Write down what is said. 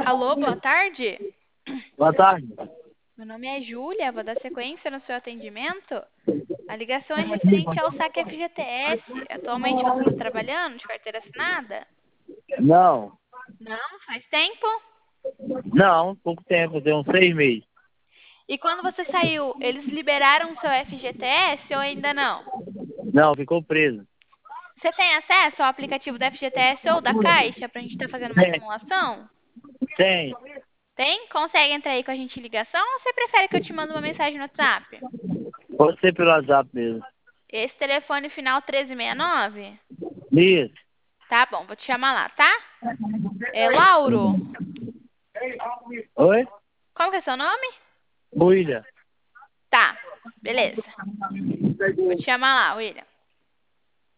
Alô, boa tarde. Boa tarde. Meu nome é Júlia, vou dar sequência no seu atendimento. A ligação é referente ao saque FGTS. Atualmente você está trabalhando de carteira assinada? Não, Não, faz tempo. não, pouco tempo, tem uns 6 meses. E quando você saiu, eles liberaram o seu FGTS ou ainda não? Não, ficou preso. Você tem acesso ao aplicativo da FGTS ou da Caixa para a gente estar fazendo uma Tem, simulação? tem. Tem? Consegue entrar aí com a gente em ligação ou você prefere que eu te mande uma mensagem no WhatsApp? Pode ser pelo WhatsApp mesmo. Esse telefone final 1369? Isso. Tá bom, vou te chamar lá, tá? É Lauro. Oi? Qual que é seu nome? William. Tá, beleza. Vou te chamar lá, William.